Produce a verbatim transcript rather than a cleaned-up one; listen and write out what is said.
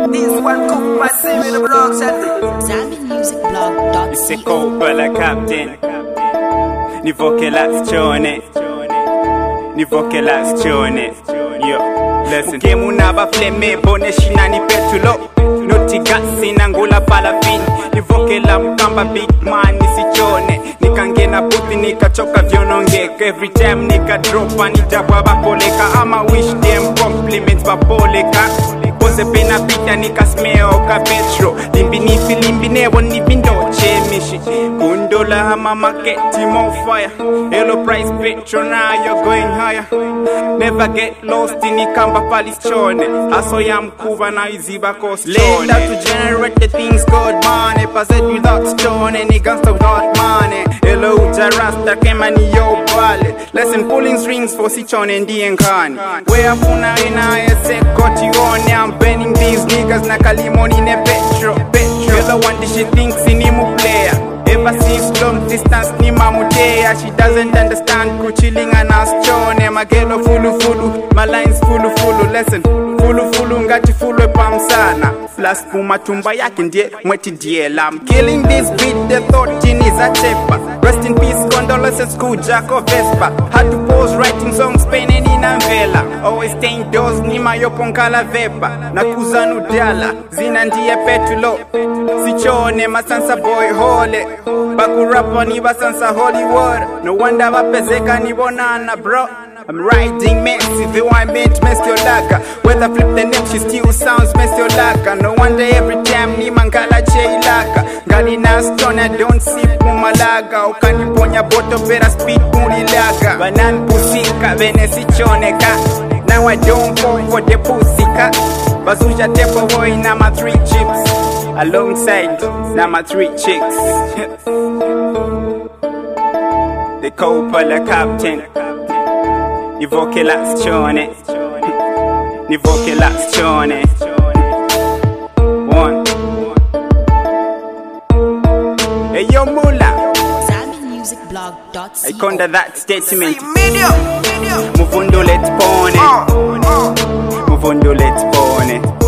This one come by Sammy the Production. Zambi Music Blog dot It's a couple of captain. Nivoke l'azione. Nivoke l'azione. Yo, listen. Kemu naba flame bone shinani petulo. Noti gasi nangula palafini. Nivoke la mkamba big man nisichone. Nikangena buti nikachoka vyonongeka. Every time nika drop anitapwa bapoleka. I'ma wish them compliments bapoleka. Pose pena pita nika smell ka petro. Limbi nifi limbi nevo nifi ndoche mishi. Kundola hama market team on fire. Hello price petro now you're going higher. Never get lost in ikamba palichone. Aso ya mkuva na iziba kostone. Laid out to generate the things God money. Passed without stone and gangsta without money. Hello Jarasta kema ni yo bale. Lesson pulling strings for sichone ndi enkani. Where funa ina ese koti one. I'm banning these niggas na kalimoni ne petro. Petro you're the one that she thinks inimu player. Ever since long distance ni mamutea. She doesn't understand kuchilling and aschone. Magelo fulu fulu, my lines fulu fulu. Listen, fulu fulu ngati fulu pamsana. Plus puma tumba yake ndiye mweti diela. I'm killing this beat, the thought in is a chepa. Rest in peace, condolences, cool Jaco Vespa. Had to pause writing songs, penning in a vela. Always staying doors, nima yoponkala vepa. Nakuza nudala, zina ndiye petulo. Sichone masansa boy hole. Bakurapa ni basansa Hollywood. No wonder wapezeka ni bonana bro. I'm riding messy, the one meant mess your laka. Whether flip the name, she still sounds mess your laka. No wonder every time ni mangala cheilaka. Gali na stone, I don't sip mumalaga. Ukaniponya boto better speed mulilaka. Banan pusika, bene sichoneka. Now I don't fall for the pusika. Bazusha tepo boy na my three chips. Alongside, na my three chicks. The couple captain. Nivoke l'azione. Nivoke l'azione. One. Hey yo Mula. Zambi Music Blog dot I conda that statement. Media. Muvundo let's pone. Muvundo let's pone.